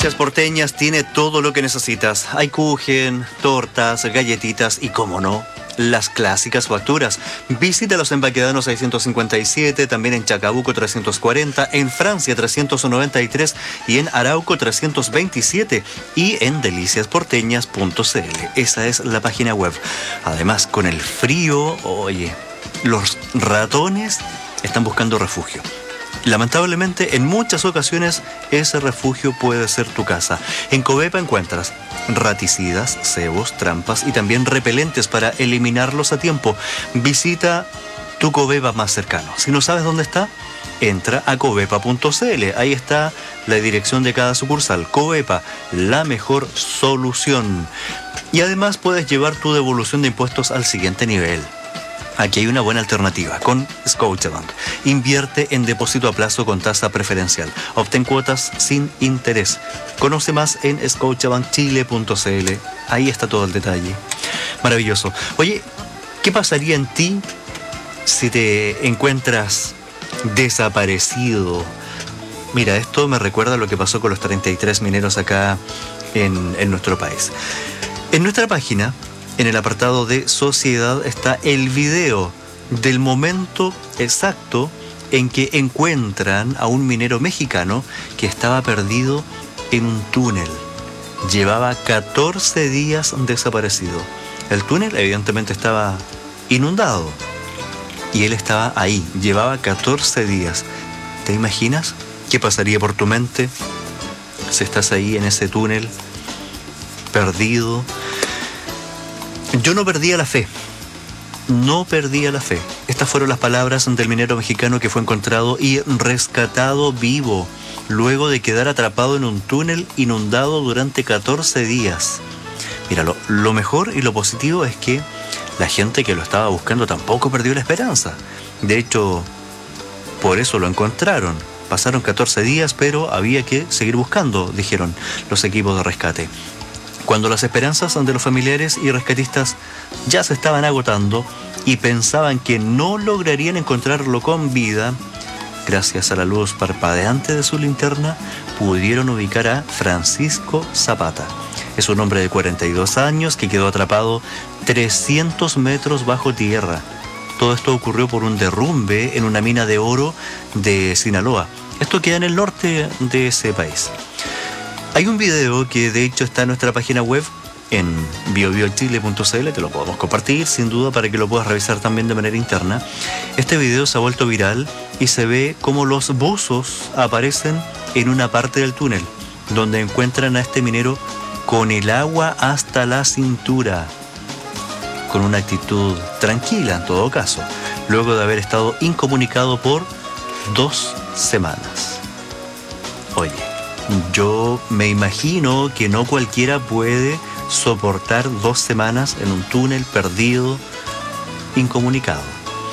Delicias Porteñas tiene todo lo que necesitas. Hay kuchen, tortas, galletitas y, como no, las clásicas facturas. Visítalos en Baquedano seiscientos cincuenta y siete, también en Chacabuco trescientos cuarenta, en Francia trescientos noventa y tres y en Arauco trescientos veintisiete y en delicias porteñas punto c l. Esa es la página web. Además, con el frío, oye, los ratones están buscando refugio. Lamentablemente, en muchas ocasiones, ese refugio puede ser tu casa. En Covepa encuentras raticidas, cebos, trampas y también repelentes para eliminarlos a tiempo. Visita tu Covepa más cercano. Si no sabes dónde está, entra a covepa punto c l. Ahí está la dirección de cada sucursal. Covepa, la mejor solución. Y además puedes llevar tu devolución de impuestos al siguiente nivel. Aquí hay una buena alternativa con Scotiabank. Invierte en depósito a plazo con tasa preferencial. Obtén cuotas sin interés. Conoce más en scotiabank chile punto c l. Ahí está todo el detalle. Maravilloso. Oye, ¿qué pasaría en ti si te encuentras desaparecido? Mira, esto me recuerda a lo que pasó con los treinta y tres mineros acá en, en nuestro país. En nuestra página, en el apartado de sociedad, está el video del momento exacto en que encuentran a un minero mexicano que estaba perdido en un túnel. Llevaba catorce días desaparecido. El túnel evidentemente estaba inundado y él estaba ahí. Llevaba catorce días. ¿Te imaginas qué pasaría por tu mente si estás ahí en ese túnel perdido? Yo no perdía la fe, no perdía la fe. Estas fueron las palabras del minero mexicano que fue encontrado y rescatado vivo, luego de quedar atrapado en un túnel inundado durante catorce días. Mira, lo, lo mejor y lo positivo es que la gente que lo estaba buscando tampoco perdió la esperanza. De hecho, por eso lo encontraron. Pasaron catorce días, pero había que seguir buscando, dijeron los equipos de rescate. Cuando las esperanzas de los familiares y rescatistas ya se estaban agotando y pensaban que no lograrían encontrarlo con vida, gracias a la luz parpadeante de su linterna, pudieron ubicar a Francisco Zapata. Es un hombre de cuarenta y dos años que quedó atrapado trescientos metros bajo tierra. Todo esto ocurrió por un derrumbe en una mina de oro de Sinaloa. Esto queda en el norte de ese país. Hay un video que de hecho está en nuestra página web en bio bio chile punto c l, te lo podemos compartir sin duda para que lo puedas revisar también de manera interna. Este video se ha vuelto viral y se ve cómo los buzos aparecen en una parte del túnel donde encuentran a este minero con el agua hasta la cintura, con una actitud tranquila en todo caso, luego de haber estado incomunicado por dos semanas. Oye, yo me imagino que no cualquiera puede soportar dos semanas en un túnel perdido, incomunicado.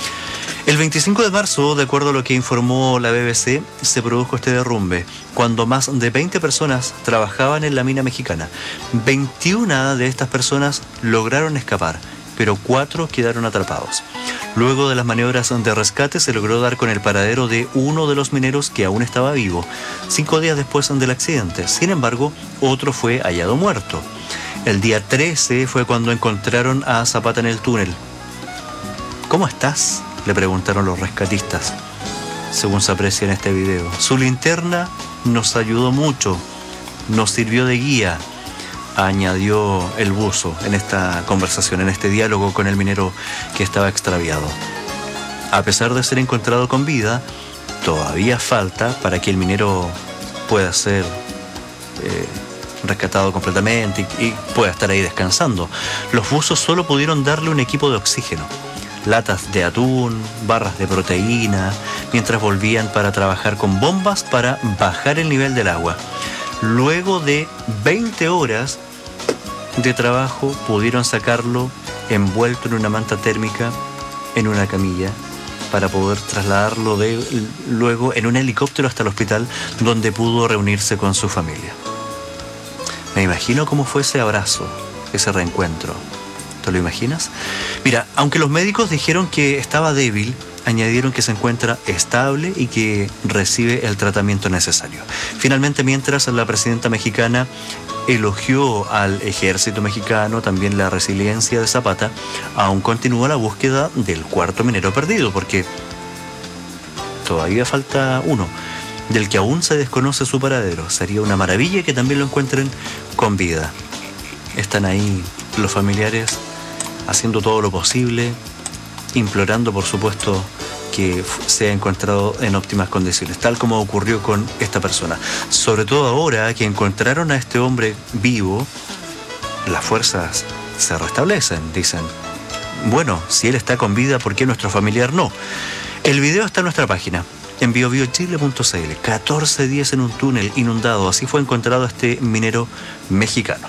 El veinticinco de marzo, de acuerdo a lo que informó la B B C, se produjo este derrumbe, cuando más de veinte personas trabajaban en la mina mexicana. veintiuna de estas personas lograron escapar, pero cuatro quedaron atrapados. Luego de las maniobras de rescate se logró dar con el paradero de uno de los mineros que aún estaba vivo, cinco días después del accidente. Sin embargo, otro fue hallado muerto. El día trece fue cuando encontraron a Zapata en el túnel. ¿Cómo estás?, le preguntaron los rescatistas, según se aprecia en este video. Su linterna nos ayudó mucho, nos sirvió de guía, añadió el buzo en esta conversación, en este diálogo con el minero que estaba extraviado. A pesar de ser encontrado con vida, todavía falta para que el minero pueda ser eh, rescatado completamente y, y pueda estar ahí descansando. Los buzos solo pudieron darle un equipo de oxígeno, latas de atún, barras de proteína, mientras volvían para trabajar con bombas para bajar el nivel del agua. Luego de veinte horas de trabajo pudieron sacarlo envuelto en una manta térmica en una camilla para poder trasladarlo de, luego en un helicóptero hasta el hospital, donde pudo reunirse con su familia. Me imagino cómo fue ese abrazo, ese reencuentro. ¿Te lo imaginas? Mira, aunque los médicos dijeron que estaba débil, añadieron que se encuentra estable y que recibe el tratamiento necesario. Finalmente, mientras la presidenta mexicana elogió al ejército mexicano, también la resiliencia de Zapata, aún continúa la búsqueda del cuarto minero perdido, porque todavía falta uno, del que aún se desconoce su paradero. Sería una maravilla que también lo encuentren con vida. Están ahí los familiares haciendo todo lo posible, implorando, por supuesto, que sea encontrado en óptimas condiciones, tal como ocurrió con esta persona. Sobre todo ahora que encontraron a este hombre vivo, las fuerzas se restablecen, dicen. Bueno, si él está con vida, ¿por qué nuestro familiar no? El video está en nuestra página, en bio bio chile punto c l. catorce días en un túnel inundado, así fue encontrado este minero mexicano.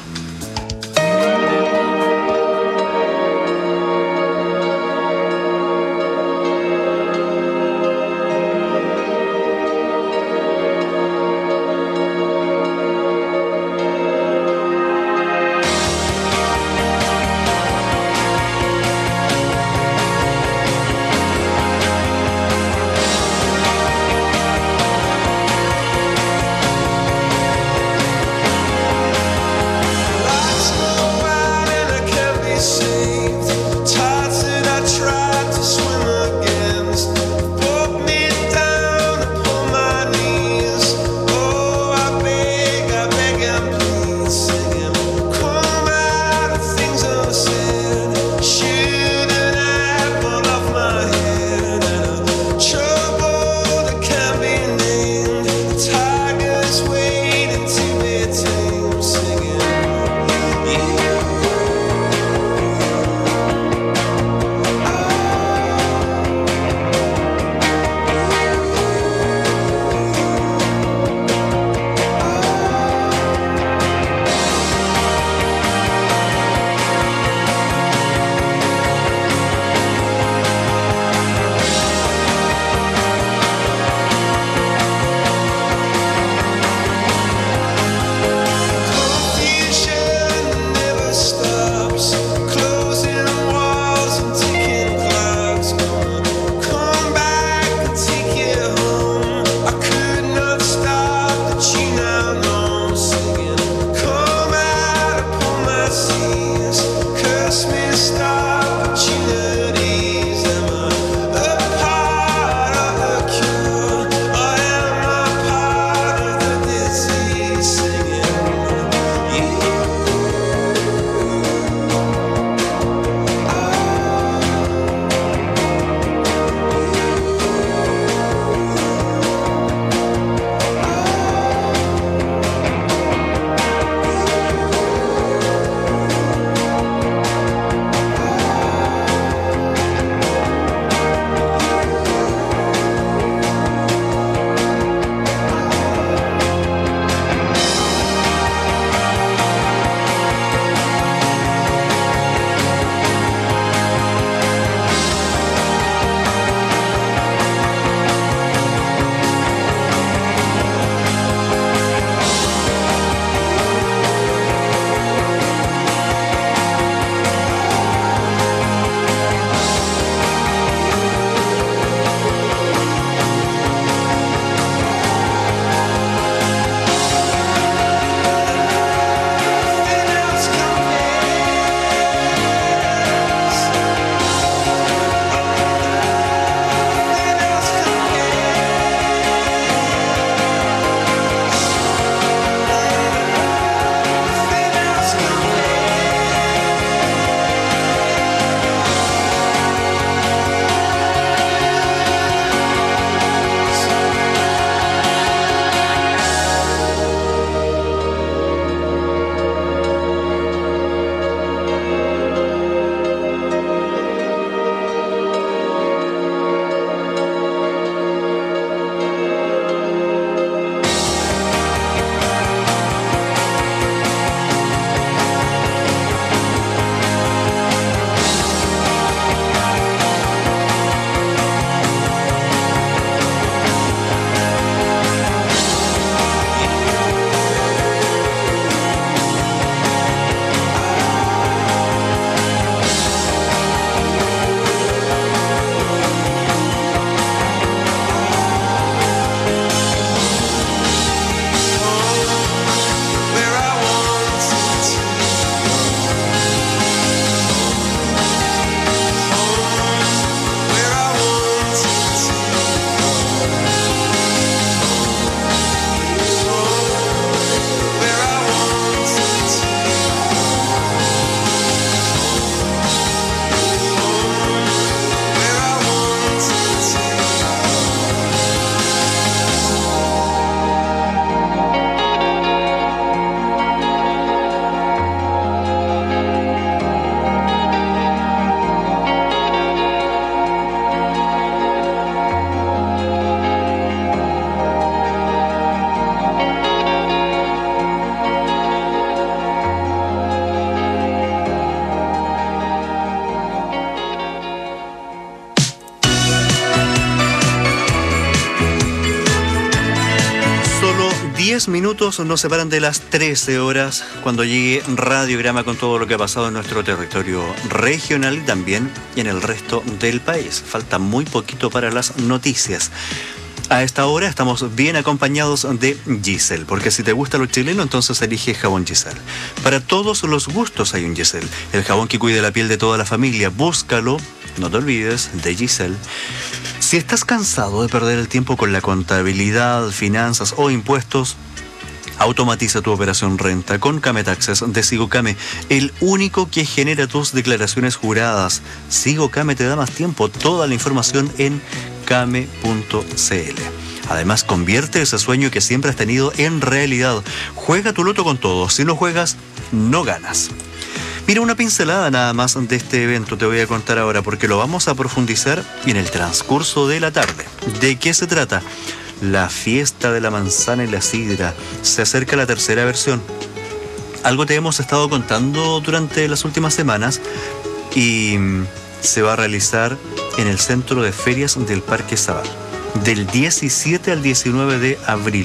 diez minutos nos separan de las trece horas cuando llegue Radiograma con todo lo que ha pasado en nuestro territorio regional y también en el resto del país. Falta muy poquito para las noticias. A esta hora estamos bien acompañados de Giselle, porque si te gusta lo chileno, entonces elige jabón Giselle. Para todos los gustos hay un Giselle, el jabón que cuida la piel de toda la familia. Búscalo, no te olvides, de Giselle. Si estás cansado de perder el tiempo con la contabilidad, finanzas o impuestos, automatiza tu operación renta con Came Taxes de Sigocame, el único que genera tus declaraciones juradas. Sigocame te da más tiempo. Toda la información en came punto c l. Además, convierte ese sueño que siempre has tenido en realidad. Juega tu loto con todo. Si no juegas, no ganas. Mira, una pincelada nada más de este evento te voy a contar ahora, porque lo vamos a profundizar en el transcurso de la tarde. ¿De qué se trata? La fiesta de la manzana y la sidra. Se acerca la tercera versión. Algo te hemos estado contando durante las últimas semanas y se va a realizar en el Centro de Ferias del Parque Zabal, del diecisiete al diecinueve de abril.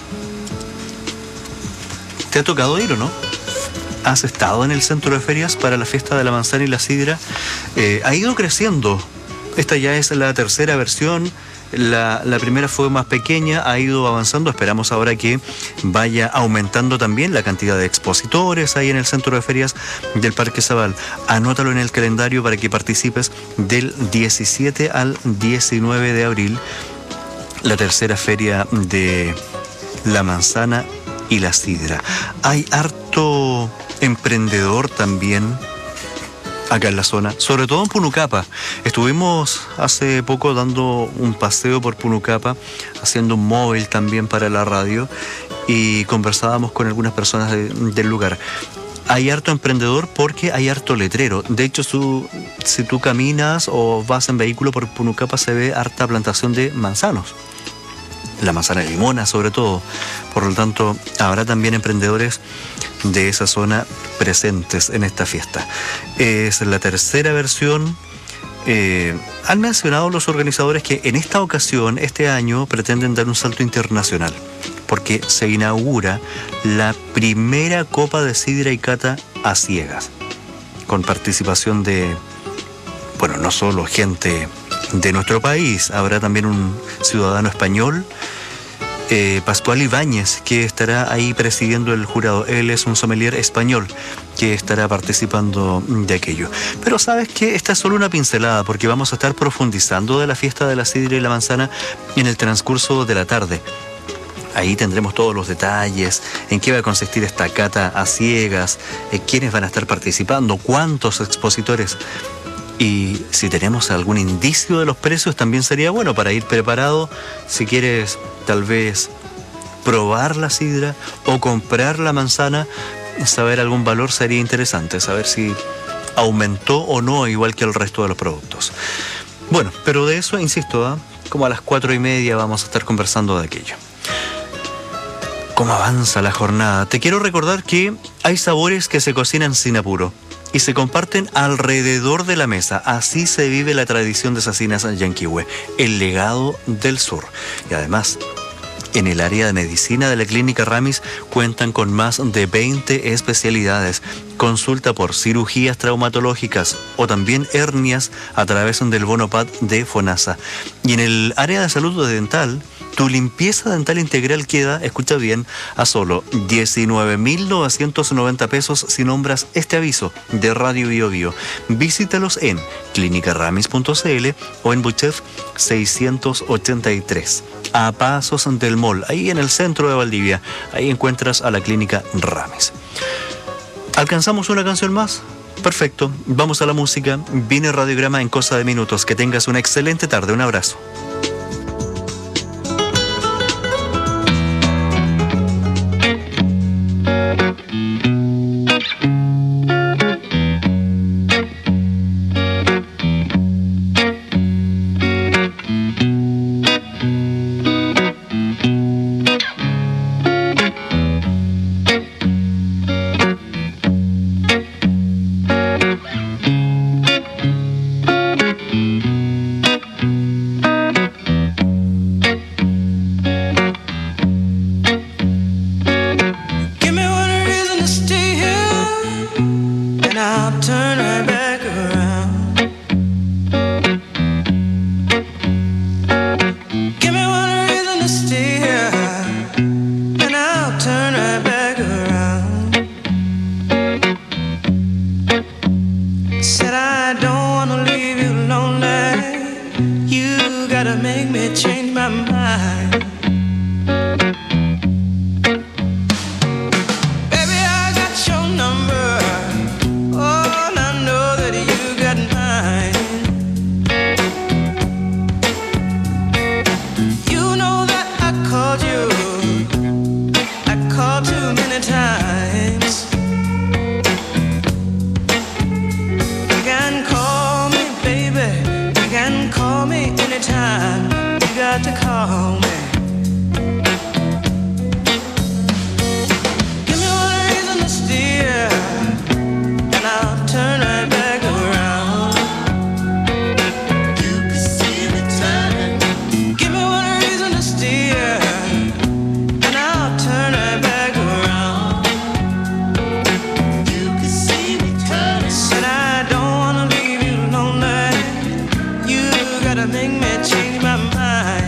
¿Te ha tocado ir o no? ¿Has estado en el Centro de Ferias para la fiesta de la manzana y la sidra? Eh, ha ido creciendo. Esta ya es la tercera versión. La, la primera fue más pequeña, ha ido avanzando. Esperamos ahora que vaya aumentando también la cantidad de expositores ahí en el Centro de Ferias del Parque Zabal. Anótalo en el calendario para que participes del diecisiete al diecinueve de abril, la tercera feria de la manzana y la sidra. Hay harto emprendedor también acá en la zona, sobre todo en Punucapa. Estuvimos hace poco dando un paseo por Punucapa, haciendo un móvil también para la radio, y conversábamos con algunas personas de, del lugar. Hay harto emprendedor porque hay harto letrero. De hecho, su, si tú caminas o vas en vehículo por Punucapa, se ve harta plantación de manzanos. La manzana limona sobre todo. Por lo tanto, habrá también emprendedores de esa zona presentes en esta fiesta. Es la tercera versión. Eh, han mencionado los organizadores que en esta ocasión, este año, pretenden dar un salto internacional, porque se inaugura la primera Copa de Sidra y Cata a ciegas, con participación de, bueno, no solo gente de nuestro país, habrá también un ciudadano español, eh, Pascual Ibáñez, que estará ahí presidiendo el jurado. Él es un sommelier español que estará participando de aquello. Pero sabes que esta es solo una pincelada, porque vamos a estar profundizando de la fiesta de la sidra y la manzana en el transcurso de la tarde. Ahí tendremos todos los detalles, en qué va a consistir esta cata a ciegas, eh, quiénes van a estar participando, cuántos expositores. Y si tenemos algún indicio de los precios, también sería bueno para ir preparado. Si quieres tal vez probar la sidra o comprar la manzana, saber algún valor sería interesante, saber si aumentó o no, igual que el resto de los productos. Bueno, pero de eso, insisto, ¿eh? como a las cuatro y media vamos a estar conversando de aquello. ¿Cómo avanza la jornada? Te quiero recordar que hay sabores que se cocinan sin apuro y se comparten alrededor de la mesa. Así se vive la tradición de Sasinas Yanquihue, el legado del sur. Y además, en el área de medicina de la Clínica Ramis cuentan con más de veinte especialidades. Consulta por cirugías traumatológicas o también hernias a través del Bonopad de FONASA. Y en el área de salud dental, tu limpieza dental integral queda, escucha bien, a solo diecinueve mil novecientos noventa pesos si nombras este aviso de Radio Bio Bio. Visítalos en clínica ramis punto c l o en Buchef seiscientos ochenta y tres. A pasos del mall, ahí en el centro de Valdivia. Ahí encuentras a la Clínica Ramis. ¿Alcanzamos una canción más? Perfecto, vamos a la música. Viene Radiograma en cosa de minutos. Que tengas una excelente tarde. Un abrazo. gotta make me change my mind. Baby, I got your number. Oh, and I know that you got mine. You know that I called you. I called too many times. You can call me, baby. You can call me anytime. You got to call me. Give me one reason to steer, and I'll turn right back around. You can see me turning. Give me one reason to steer, and I'll turn right back around. You can see me turning. Said I don't wanna leave you lonely. You gotta make me change my mind.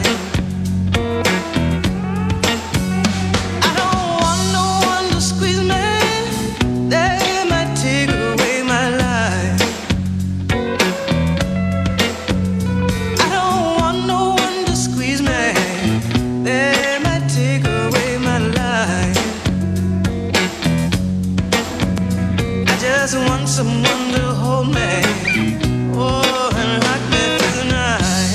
I don't want no one to squeeze me. They might take away my life. I don't want no one to squeeze me. They might take away my life. I just want someone to hold me. Oh, and rock me through the night.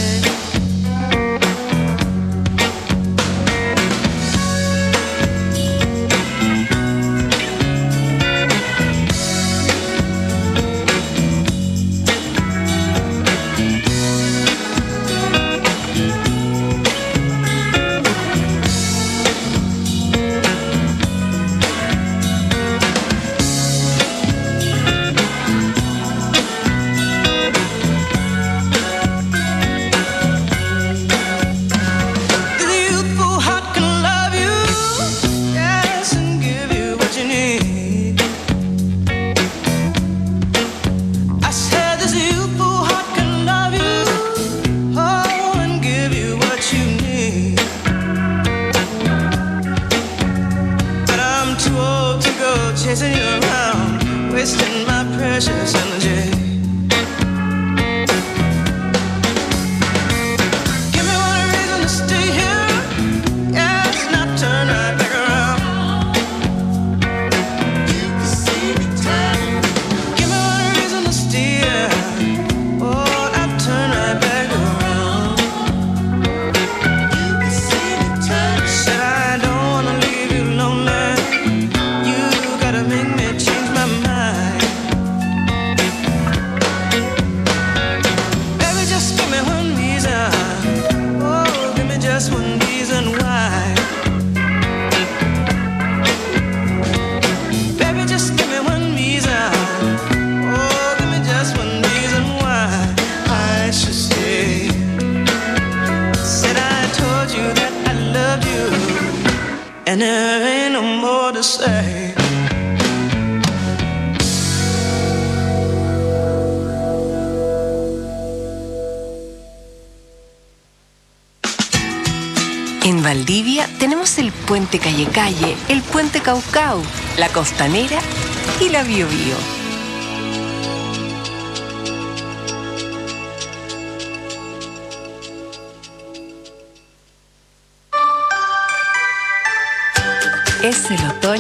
The youthful heart can love you, yes, and give you what you need. I said this youthful heart can love you, oh, and give you what you need. But I'm too old to go chasing you around, wasting my precious energy. Give me one reason to stay here, yes, and I'll turn right back around. You can see me turning. Give me one reason to steer, oh, I'll turn right back around. You can see me turning. Said I don't wanna leave you lonely. You gotta make me change my mind. Baby, just give me one reason. Oh, give me just one reason why. Baby, just give me one reason. Oh, give me just one reason why I should stay. Said I told you that I loved you, and there ain't no more to say. En Valdivia tenemos el Puente Calle Calle, el Puente Caucao, la Costanera y la Bio Bio. Es el otoño.